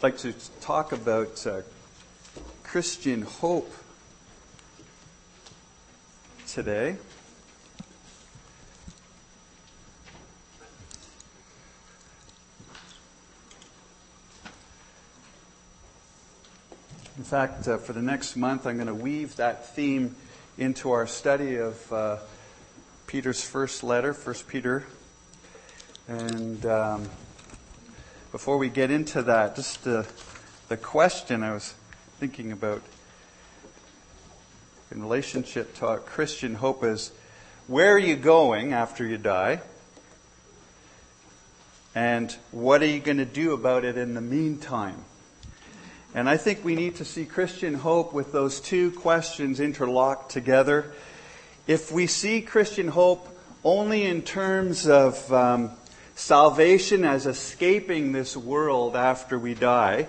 I'd like to talk about Christian hope today. In fact, for the next month, I'm going to weave that theme into our study of Peter's first letter, 1 Peter. And before we get into that, just the question I was thinking about in relationship to our Christian hope is, where are you going after you die? And what are you going to do about it in the meantime? And I think we need to see Christian hope with those two questions interlocked together. If we see Christian hope only in terms of salvation as escaping this world after we die,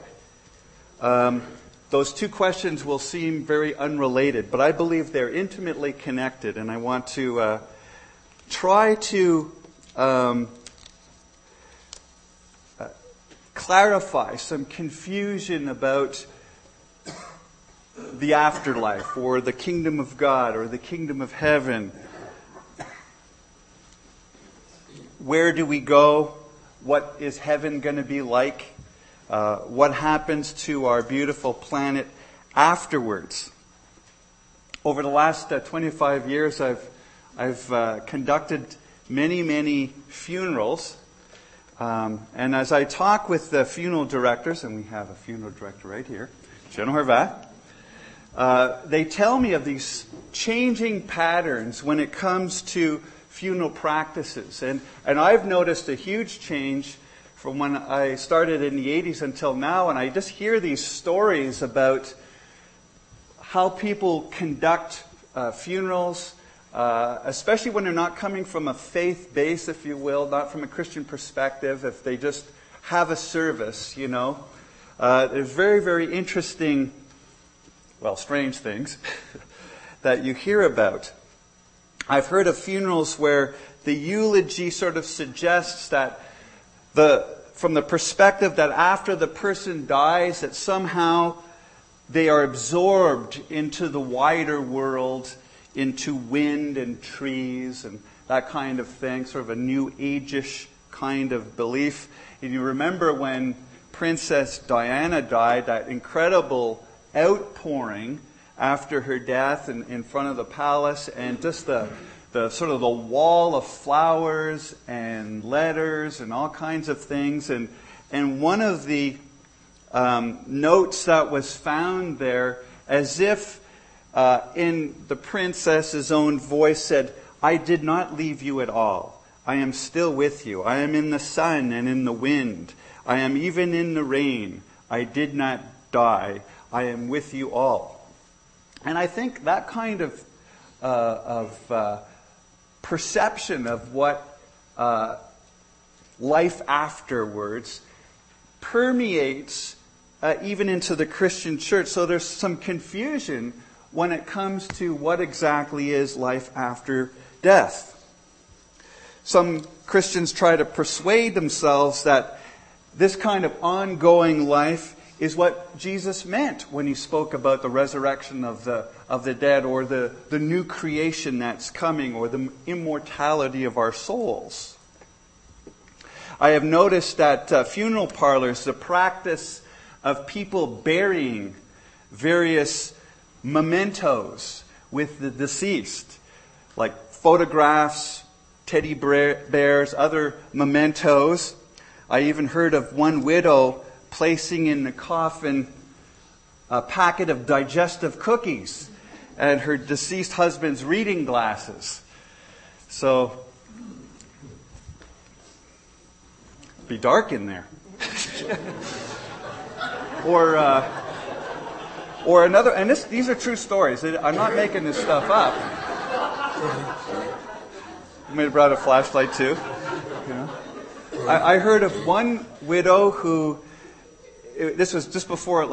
those two questions will seem very unrelated. But I believe they're intimately connected, and I want to try to clarify some confusion about the afterlife or the kingdom of God or the kingdom of heaven. Where do we go? What is heaven going to be like? What happens to our beautiful planet afterwards? Over the last 25 years, I've conducted many funerals. And as I talk with the funeral directors, and we have a funeral director right here, General Horvath, they tell me of these changing patterns when it comes to funeral practices. And I've noticed a huge change from when I started in the 80s until now, and I just hear these stories about how people conduct funerals, especially when they're not coming from a faith base, if you will, not from a Christian perspective, if they just have a service, you know. There's very interesting, strange things that you hear about. I've heard of funerals where the eulogy sort of suggests that from the perspective that after the person dies, that somehow they are absorbed into the wider world, into wind and trees and that kind of thing, sort of a new age-ish kind of belief. And you remember when Princess Diana died, that incredible outpouring after her death in front of the palace, and just the sort of the wall of flowers and letters and all kinds of things. And one of the notes that was found there, as if in the princess's own voice, said, "I did not leave you at all. I am still with you. I am in the sun and in the wind. I am even in the rain. I did not die. I am with you all." And I think that kind of perception of what life afterwards permeates even into the Christian church. So there's some confusion when it comes to what exactly is life after death. Some Christians try to persuade themselves that this kind of ongoing life is what Jesus meant when he spoke about the resurrection of the dead, or the new creation that's coming, or the immortality of our souls. I have noticed that funeral parlors, the practice of people burying various mementos with the deceased, like photographs, teddy bears, other mementos. I even heard of one widow placing in the coffin a packet of digestive cookies and her deceased husband's reading glasses. So, be dark in there. Or another, and these are true stories. I'm not making this stuff up. You may have brought a flashlight too. You know? I heard of one widow who, this was just before,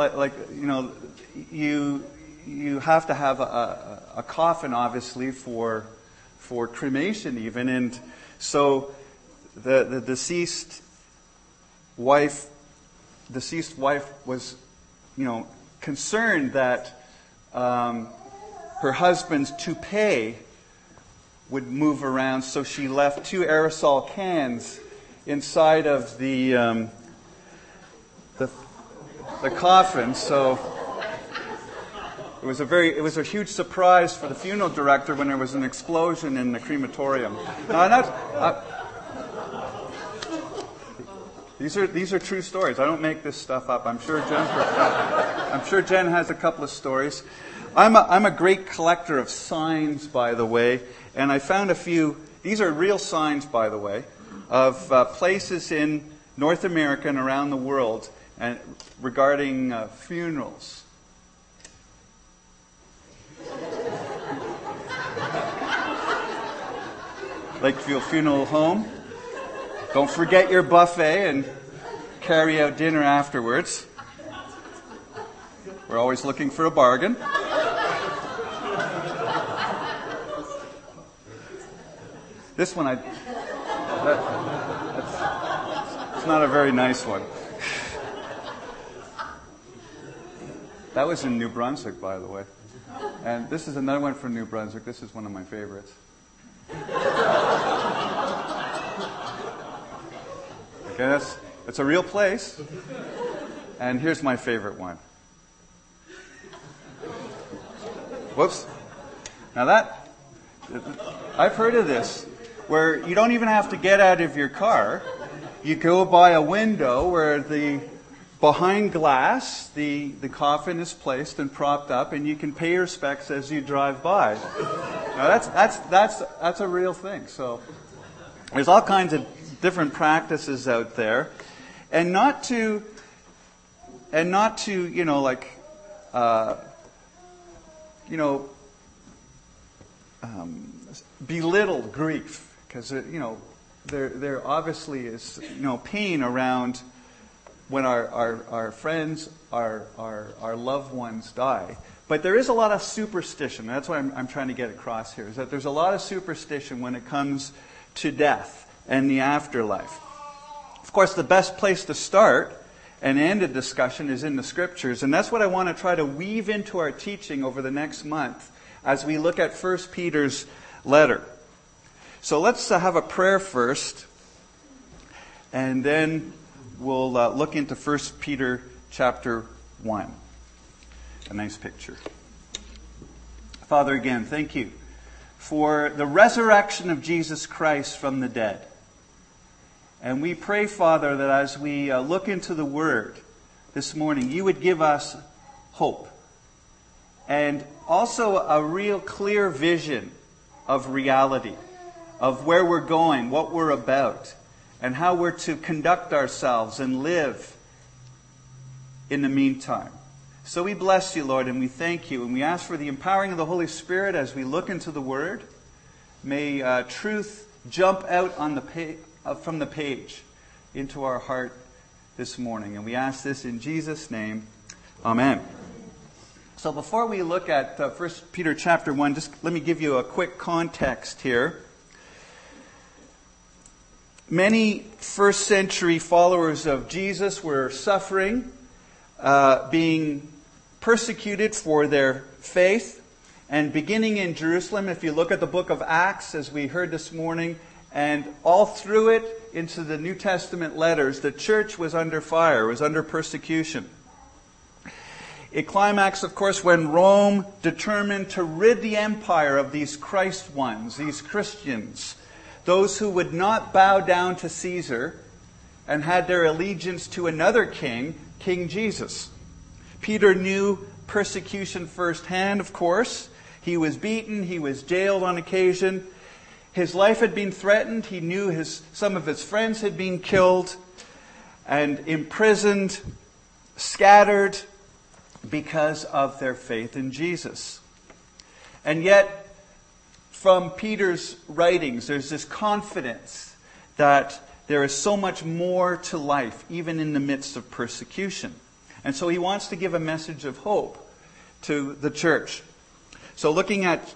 you have to have a coffin, obviously, for cremation even. And so the deceased wife deceased wife was, concerned that her husband's toupee would move around, so she left 2 aerosol cans inside of the coffin. So it was a huge surprise for the funeral director when there was an explosion in the crematorium. These are true stories. I don't make this stuff up. I'm sure Jen has a couple of stories. I'm a great collector of signs, by the way, and I found a few. These are real signs, by the way, of places in North America and around the world and regarding funerals. Lakeview Funeral Home. Don't forget your buffet and carry out dinner afterwards. We're always looking for a bargain. This one, it's not a very nice one. That was in New Brunswick, by the way. And this is another one from New Brunswick. This is one of my favorites. Okay, it's a real place. And here's my favorite one. Whoops. Now I've heard of this, where you don't even have to get out of your car. You go by a window where behind glass, the coffin is placed and propped up, and you can pay your respects as you drive by. Now that's a real thing. So there's all kinds of different practices out there, and not to belittle grief, because there obviously is pain around when our friends, our loved ones die. But there is a lot of superstition. That's what I'm trying to get across here, is that there's a lot of superstition when it comes to death and the afterlife. Of course, the best place to start and end a discussion is in the Scriptures, and that's what I want to try to weave into our teaching over the next month as we look at 1 Peter's letter. So let's have a prayer first, and then we'll look into 1 Peter chapter 1. A nice picture. Father, again, thank you for the resurrection of Jesus Christ from the dead. And we pray, Father, that as we look into the Word this morning, you would give us hope. And also a real clear vision of reality, of where we're going, what we're about, and how we're to conduct ourselves and live in the meantime. So we bless you, Lord, and we thank you. And we ask for the empowering of the Holy Spirit as we look into the Word. May truth jump out on from the page into our heart this morning. And we ask this in Jesus' name. Amen. So before we look at 1 Peter chapter 1, just let me give you a quick context here. Many first century followers of Jesus were suffering, being persecuted for their faith. And beginning in Jerusalem, if you look at the book of Acts, as we heard this morning, and all through it into the New Testament letters, the church was under fire, was under persecution. It climaxed, of course, when Rome determined to rid the empire of these Christ ones, these Christians, those who would not bow down to Caesar and had their allegiance to another king, King Jesus. Peter knew persecution firsthand, of course. He was beaten, he was jailed on occasion. His life had been threatened. He knew some of his friends had been killed and imprisoned, scattered because of their faith in Jesus. And yet, from Peter's writings, there's this confidence that there is so much more to life, even in the midst of persecution. And so he wants to give a message of hope to the church. So looking at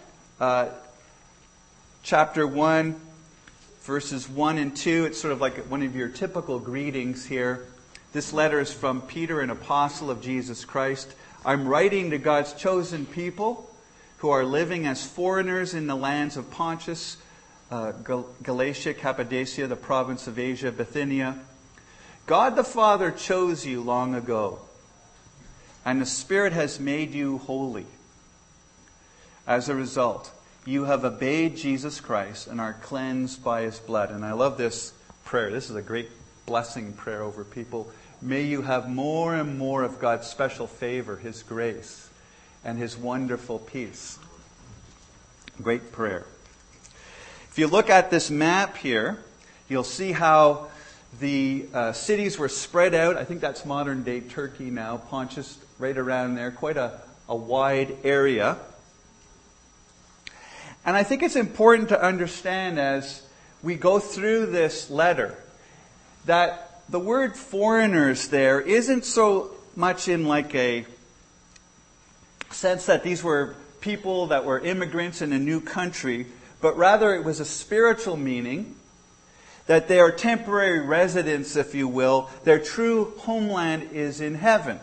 chapter 1, verses 1 and 2, it's sort of like one of your typical greetings here. This letter is from Peter, an apostle of Jesus Christ. I'm writing to God's chosen people who are living as foreigners in the lands of Pontus, Galatia, Cappadocia, the province of Asia, Bithynia. God the Father chose you long ago, and the Spirit has made you holy. As a result, you have obeyed Jesus Christ and are cleansed by His blood. And I love this prayer. This is a great blessing prayer over people. May you have more and more of God's special favor, His grace, and His wonderful peace. Great prayer. If you look at this map here, you'll see how the cities were spread out. I think that's modern-day Turkey now. Pontus, right around there. Quite a wide area. And I think it's important to understand as we go through this letter that the word foreigners there isn't so much in like a sense that these were people that were immigrants in a new country, but rather it was a spiritual meaning, that they are temporary residents, if you will. Their true homeland is in heaven.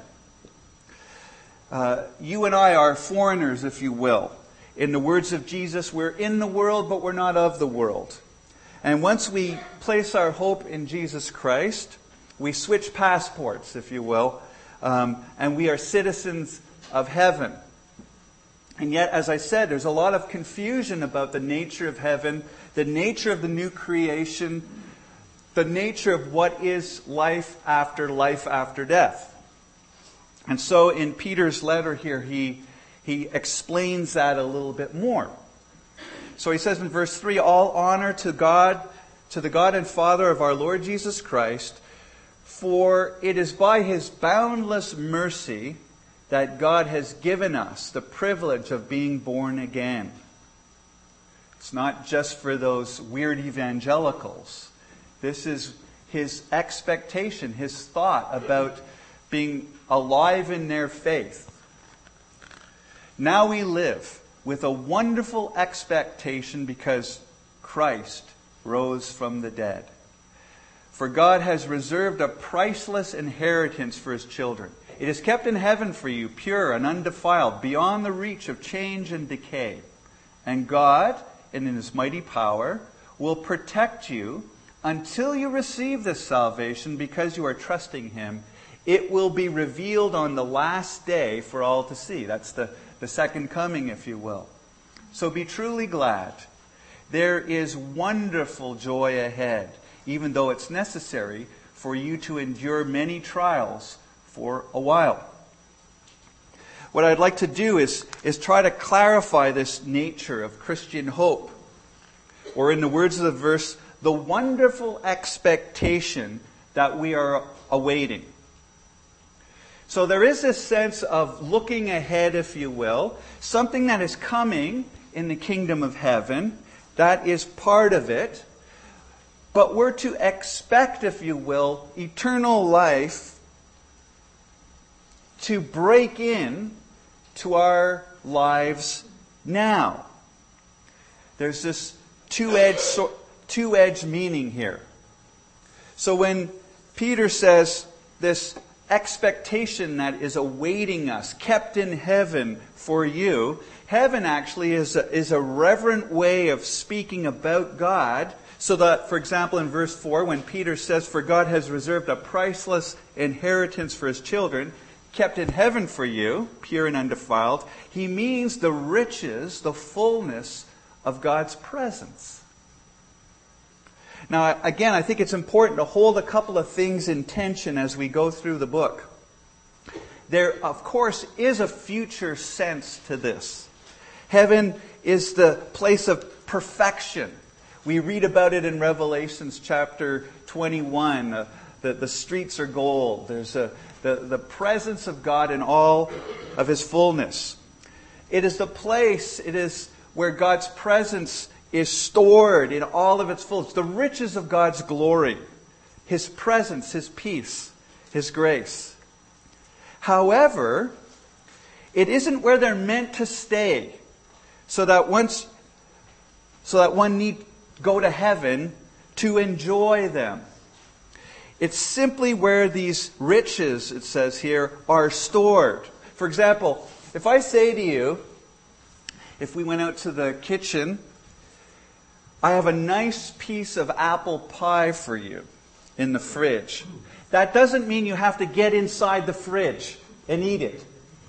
You and I are foreigners, if you will. In the words of Jesus, we're in the world, but we're not of the world. And once we place our hope in Jesus Christ, we switch passports, if you will, and we are citizens of heaven. And yet, as I said, there's a lot of confusion about the nature of heaven, the nature of the new creation, the nature of what is life after death. And so in Peter's letter here, he explains that a little bit more. So he says in verse 3, all honor to God, to the God and Father of our Lord Jesus Christ, for it is by His boundless mercy that God has given us the privilege of being born again. It's not just for those weird evangelicals. This is His expectation, His thought about being alive in their faith. Now we live with a wonderful expectation because Christ rose from the dead. For God has reserved a priceless inheritance for His children. It is kept in heaven for you, pure and undefiled, beyond the reach of change and decay. And God, in His mighty power, will protect you until you receive this salvation because you are trusting Him. It will be revealed on the last day for all to see. That's the second coming, if you will. So be truly glad. There is wonderful joy ahead, even though it's necessary for you to endure many trials for a while. What I'd like to do is try to clarify this nature of Christian hope. Or in the words of the verse, the wonderful expectation that we are awaiting. So there is this sense of looking ahead, if you will, something that is coming in the kingdom of heaven. That is part of it. But we're to expect, if you will, eternal life to break in to our lives now. There's this two-edged meaning here. So when Peter says this expectation that is awaiting us, kept in heaven for you, heaven actually is a reverent way of speaking about God. So that, for example, in verse 4, when Peter says, for God has reserved a priceless inheritance for His children, kept in heaven for you, pure and undefiled, he means the riches, the fullness of God's presence. Now, again, I think it's important to hold a couple of things in tension as we go through the book. There, of course, is a future sense to this. Heaven is the place of perfection. We read about it in Revelations chapter 21. The streets are gold. There's the presence of God in all of His fullness. It is the place, it is where God's presence is stored in all of its fullness. The riches of God's glory, His presence, His peace, His grace. However, it isn't where they're meant to stay, so that one need go to heaven to enjoy them. It's simply where these riches, it says here, are stored. For example, if I say to you, if we went out to the kitchen, I have a nice piece of apple pie for you in the fridge. That doesn't mean you have to get inside the fridge and eat it.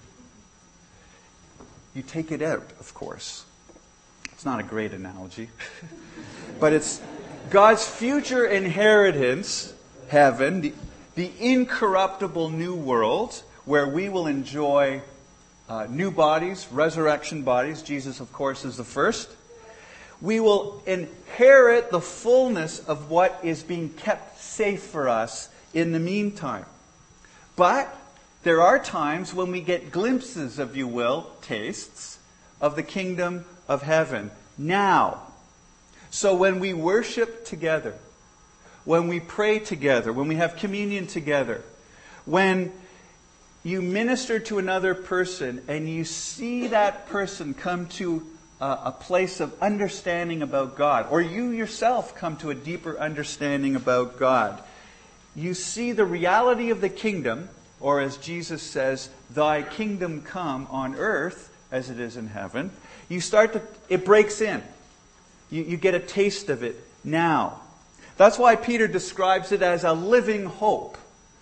You take it out, of course. It's not a great analogy. But it's God's future inheritance, heaven, the incorruptible new world, where we will enjoy new bodies, resurrection bodies. Jesus, of course, is the first. We will inherit the fullness of what is being kept safe for us in the meantime. But there are times when we get glimpses, if you will, tastes of the kingdom of heaven now. So when we worship together, when we pray together, when we have communion together, when you minister to another person and you see that person come to a place of understanding about God, or you yourself come to a deeper understanding about God, you see the reality of the kingdom, or as Jesus says, thy kingdom come on earth as it is in heaven. It breaks in. You get a taste of it now. That's why Peter describes it as a living hope.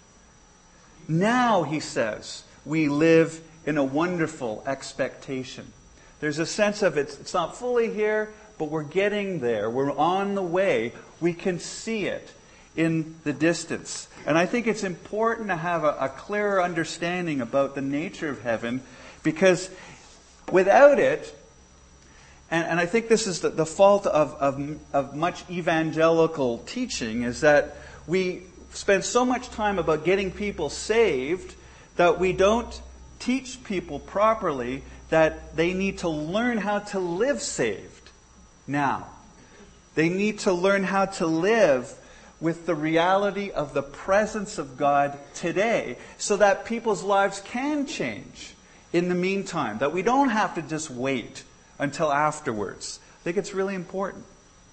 Now, he says, we live in a wonderful expectation. There's a sense of it's not fully here, but we're getting there. We're on the way. We can see it in the distance. And I think it's important to have a clearer understanding about the nature of heaven, because without it, and I think this is the fault of much evangelical teaching, is that we spend so much time about getting people saved that we don't teach people properly that they need to learn how to live saved now. They need to learn how to live with the reality of the presence of God today, so that people's lives can change in the meantime, that we don't have to just wait until afterwards. I think it's really important,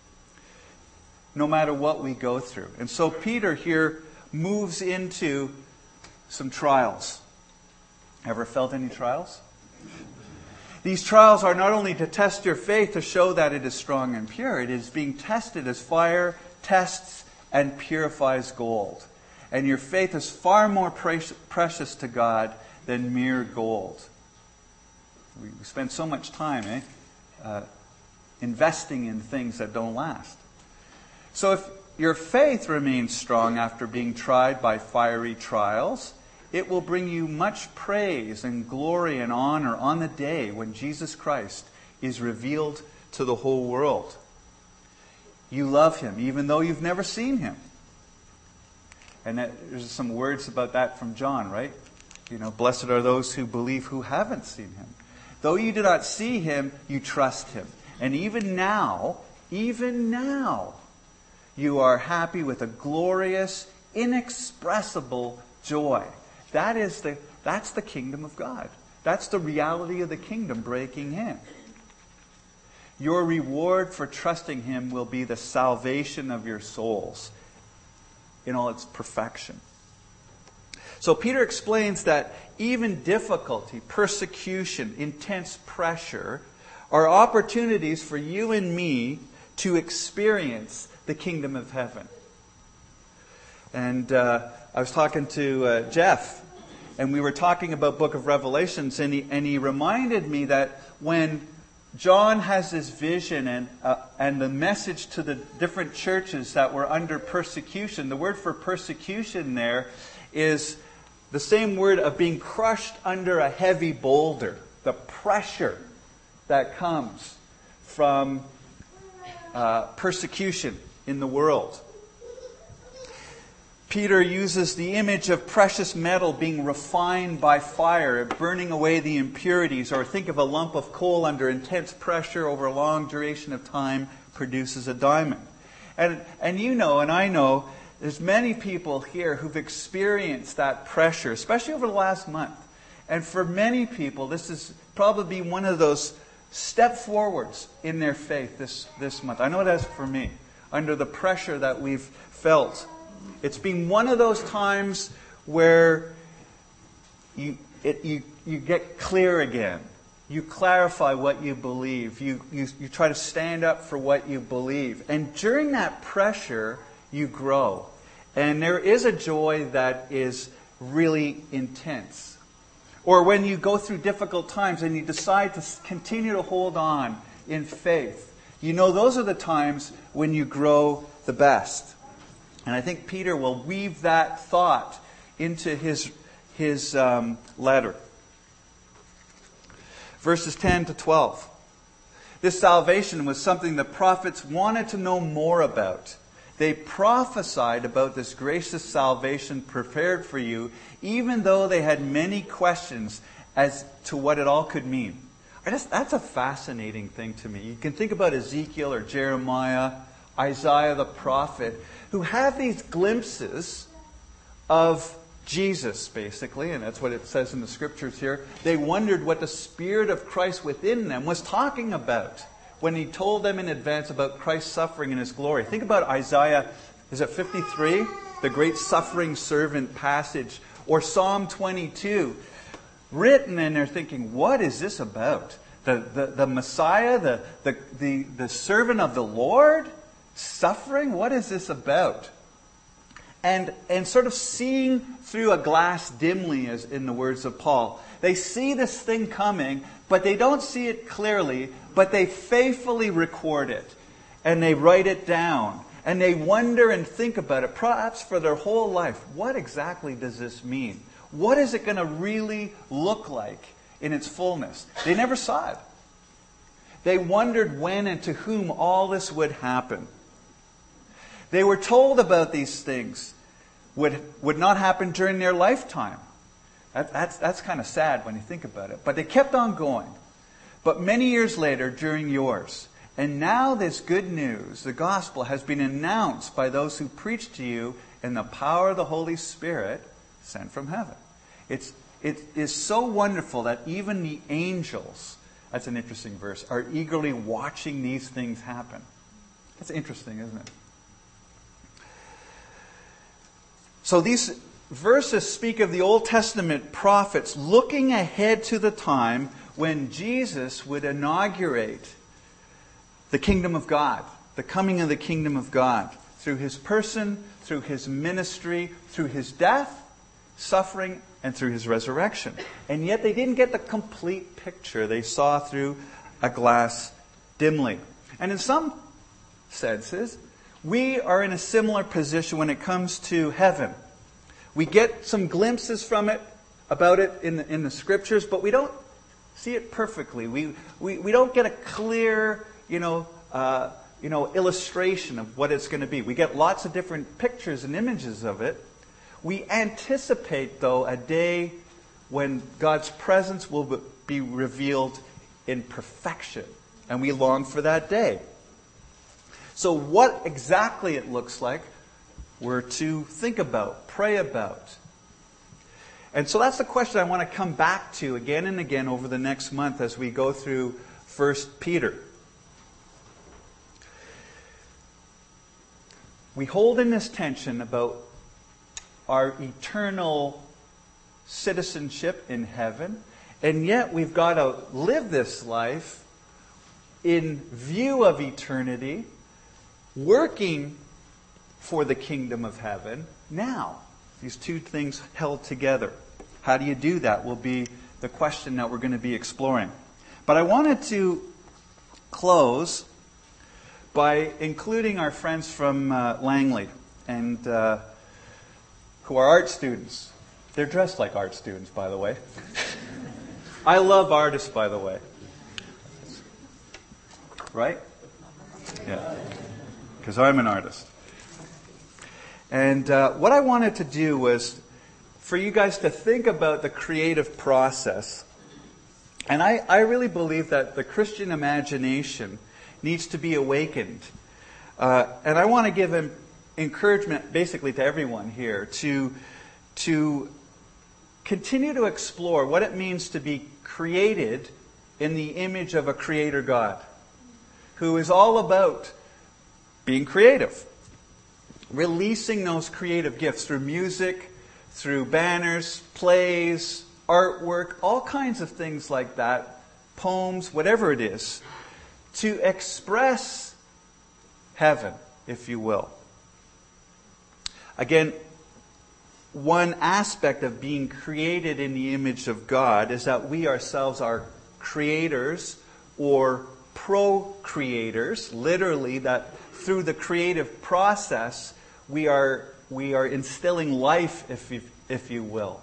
no matter what we go through. And so Peter here moves into some trials. Ever felt any trials? These trials are not only to test your faith to show that it is strong and pure, it is being tested as fire tests and purifies gold. And your faith is far more precious to God than mere gold. We spend so much time investing in things that don't last. So if your faith remains strong after being tried by fiery trials, it will bring you much praise and glory and honor on the day when Jesus Christ is revealed to the whole world. You love Him even though you've never seen Him. And there's some words about that from John, right? Blessed are those who believe who haven't seen Him. Though you do not see Him, you trust Him. And even now, you are happy with a glorious, inexpressible joy. That's the kingdom of God. That's the reality of the kingdom breaking in. Your reward for trusting Him will be the salvation of your souls in all its perfection. So Peter explains that even difficulty, persecution, intense pressure are opportunities for you and me to experience the kingdom of heaven. And I was talking to Jeff, and we were talking about Book of Revelations, and he reminded me that when John has this vision and the message to the different churches that were under persecution, the word for persecution there is the same word of being crushed under a heavy boulder. The pressure that comes from persecution in the world. Peter uses the image of precious metal being refined by fire, burning away the impurities, or think of a lump of coal under intense pressure over a long duration of time produces a diamond. And you know, and I know, there's many people here who've experienced that pressure, especially over the last month. And for many people, this is probably one of those step forwards in their faith this month. I know it has for me, under the pressure that we've felt It's been one of those times where you get clear again. You clarify what you believe. You try to stand up for what you believe. And during that pressure, you grow. And there is a joy that is really intense. Or when you go through difficult times and you decide to continue to hold on in faith, you know those are the times when you grow the best. And I think Peter will weave that thought into his letter. Verses 10 to 12. This salvation was something the prophets wanted to know more about. They prophesied about this gracious salvation prepared for you, even though they had many questions as to what it all could mean. That's a fascinating thing to me. You can think about Ezekiel or Jeremiah, Isaiah the prophet, who have these glimpses of Jesus, basically, and that's what it says in the scriptures here. They wondered what the Spirit of Christ within them was talking about when He told them in advance about Christ's suffering and His glory. Think about Isaiah, is it 53? The great suffering servant passage. Or Psalm 22. Written, and they're thinking, what is this about? The Messiah, the servant of the Lord, suffering? What is this about? And sort of seeing through a glass dimly, as in the words of Paul. They see this thing coming, but they don't see it clearly, but they faithfully record it. And they write it down. And they wonder and think about it, perhaps for their whole life. What exactly does this mean? What is it going to really look like in its fullness? They never saw it. They wondered when and to whom all this would happen. They were told about these things would not happen during their lifetime. That's kind of sad when you think about it. But they kept on going. But many years later, during yours. And now this good news, the gospel, has been announced by those who preach to you in the power of the Holy Spirit sent from heaven. It is so wonderful that even the angels, that's an interesting verse, are eagerly watching these things happen. That's interesting, isn't it? So these verses speak of the Old Testament prophets looking ahead to the time when Jesus would inaugurate the kingdom of God, the coming of the kingdom of God, through His person, through His ministry, through His death, suffering, and through His resurrection. And yet they didn't get the complete picture. They saw through a glass dimly. And in some senses, we are in a similar position when it comes to heaven. We get some glimpses from it, about it in the scriptures, but we don't see it perfectly. We don't get a clear, illustration of what it's going to be. We get lots of different pictures and images of it. We anticipate, though, a day when God's presence will be revealed in perfection, and we long for that day. So what exactly it looks like, we're to think about, pray about. And so that's the question I want to come back to again and again over the next month as we go through 1 Peter. We hold in this tension about our eternal citizenship in heaven, and yet we've got to live this life in view of eternity, working for the kingdom of heaven now. These two things held together. How do you do that will be the question that we're going to be exploring. But I wanted to close by including our friends from Langley, and who are art students. They're dressed like art students, by the way. I love artists, by the way. Right? Yeah. Because I'm an artist. And what I wanted to do was for you guys to think about the creative process. And I really believe that the Christian imagination needs to be awakened. And I want to give encouragement basically to everyone here to continue to explore what it means to be created in the image of a creator God who is all about being creative. releasing those creative gifts through music, through banners, plays, artwork, all kinds of things like that, poems, whatever it is, to express heaven, if you will. Again, one aspect of being created in the image of God is that we ourselves are creators or procreators, literally, that through the creative process we are instilling life, if you will.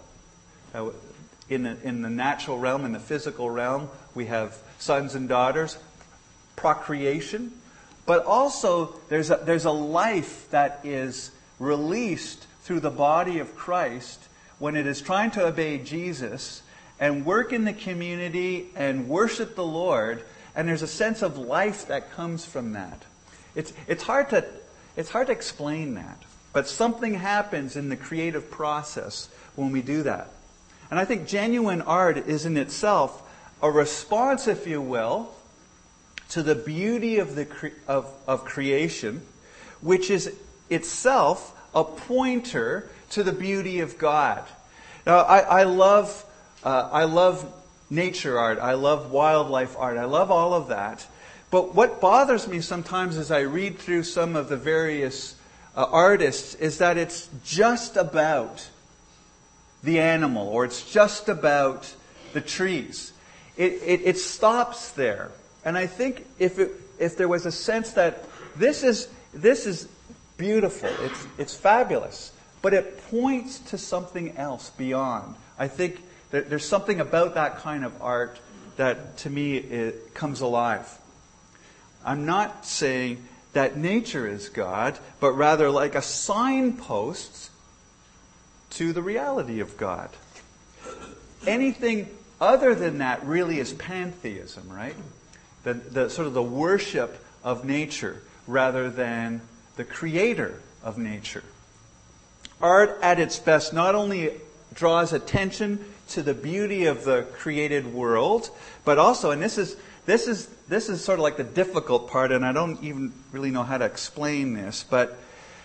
In the natural realm, in the physical realm, we have sons and daughters, procreation, but also there's a life that is released through the body of Christ when it is trying to obey Jesus and work in the community and worship the Lord, and there's a sense of life that comes from that. It's hard to explain that, but something happens in the creative process when we do that. And I think genuine art is in itself a response, if you will, to the beauty of creation, which is itself a pointer to the beauty of God. Now, I love nature art. I love wildlife art. I love all of that. But what bothers me sometimes as I read through some of the various artists is that it's just about the animal, or it's just about the trees. It stops there. And I think if there was a sense that this is beautiful, it's fabulous, but it points to something else beyond. I think that there's something about that kind of art that, to me, it comes alive. I'm not saying that nature is God, but rather like a signpost to the reality of God. Anything other than that really is pantheism, right? The sort of the worship of nature rather than the creator of nature. Art at its best not only draws attention to the beauty of the created world, but also, and this is sort of like the difficult part, and I don't even really know how to explain this, but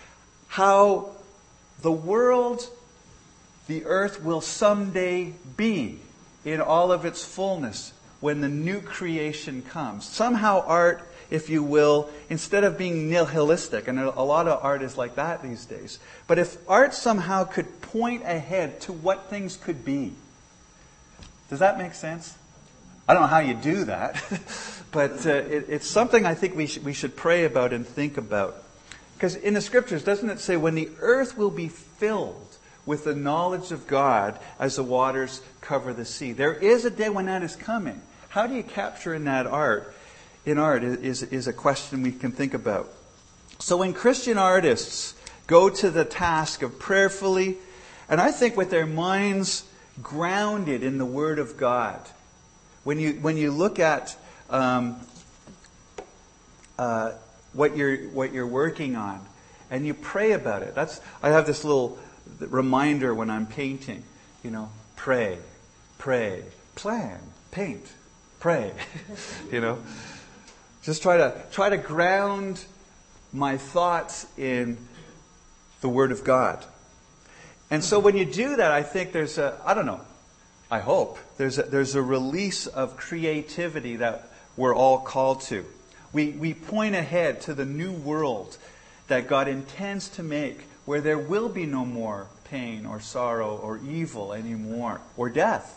how the world, the earth, will someday be in all of its fullness when the new creation comes. Somehow art, if you will, instead of being nihilistic, and a lot of art is like that these days, but if art somehow could point ahead to what things could be. Does that make sense? I don't know how you do that, but it's something I think we should pray about and think about. Because in the Scriptures, doesn't it say, when the earth will be filled with the knowledge of God as the waters cover the sea? There is a day when that is coming. How do you capture in that art? In art is a question we can think about. So when Christian artists go to the task of prayerfully, and I think with their minds grounded in the Word of God, when you look at what you're working on, and you pray about it. I have this little reminder when I'm painting. Pray, plan, paint, pray. Just try to ground my thoughts in the Word of God. And so when you do that, I think there's I hope there's a release of creativity that we're all called to. We point ahead to the new world that God intends to make, where there will be no more pain or sorrow or evil anymore, or death.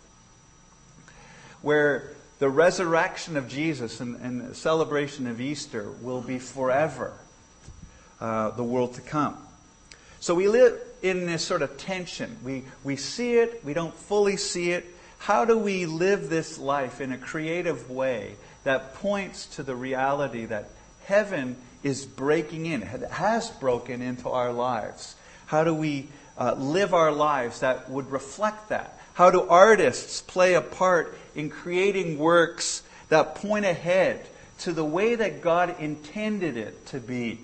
Where the resurrection of Jesus and the celebration of Easter will be forever, the world to come. So we live in this sort of tension. We see it, we don't fully see it. How do we live this life in a creative way that points to the reality that heaven is breaking in, has broken into our lives? How do we live our lives that would reflect that? How do artists play a part in creating works that point ahead to the way that God intended it to be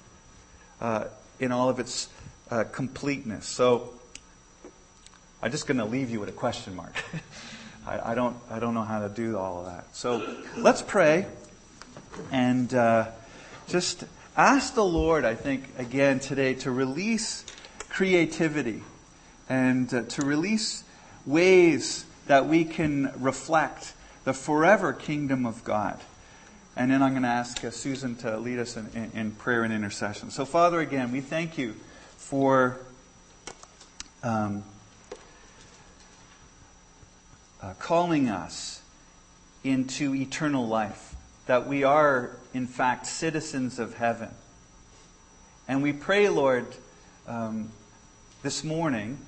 in all of its completeness? So I'm just going to leave you with a question mark. I don't know how to do all of that. So let's pray and just ask the Lord, I think, again today to release creativity and to release ways that we can reflect the forever kingdom of God. And then I'm going to ask Susan to lead us in prayer and intercession. So, Father, again, we thank you for calling us into eternal life, that we are, in fact, citizens of heaven. And we pray, Lord, this morning,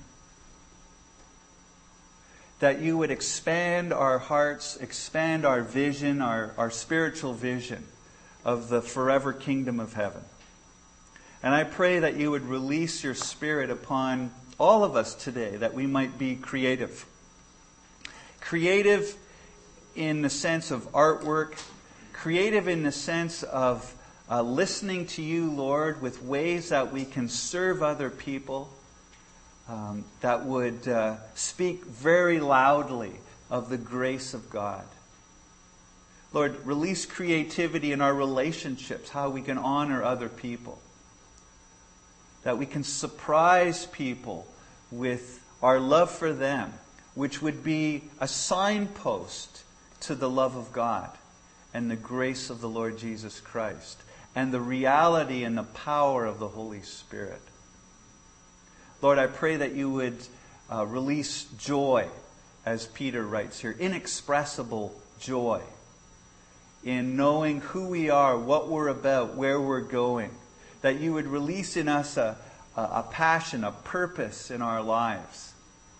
that you would expand our hearts, expand our vision, our spiritual vision of the forever kingdom of heaven. And I pray that you would release your Spirit upon all of us today, that we might be creative. Creative in the sense of artwork, creative in the sense of listening to you, Lord, with ways that we can serve other people, that would speak very loudly of the grace of God. Lord, release creativity in our relationships, how we can honor other people. That we can surprise people with our love for them, which would be a signpost to the love of God and the grace of the Lord Jesus Christ and the reality and the power of the Holy Spirit. Lord, I pray that you would release joy, as Peter writes here, inexpressible joy in knowing who we are, what we're about, where we're going. That you would release in us a passion, a purpose in our lives.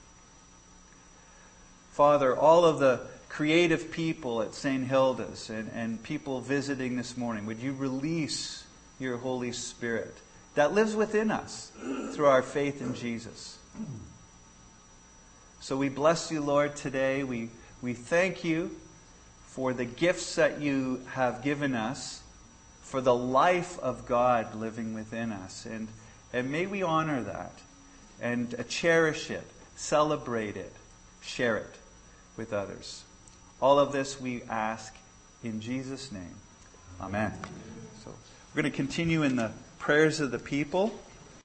Father, all of the creative people at St. Hilda's and people visiting this morning, would you release your Holy Spirit that lives within us through our faith in Jesus. So we bless you, Lord, today. We thank you for the gifts that you have given us, for the life of God living within us. And may we honor that and cherish it, celebrate it, share it with others. All of this we ask in Jesus' name. Amen. So we're going to continue in the prayers of the people.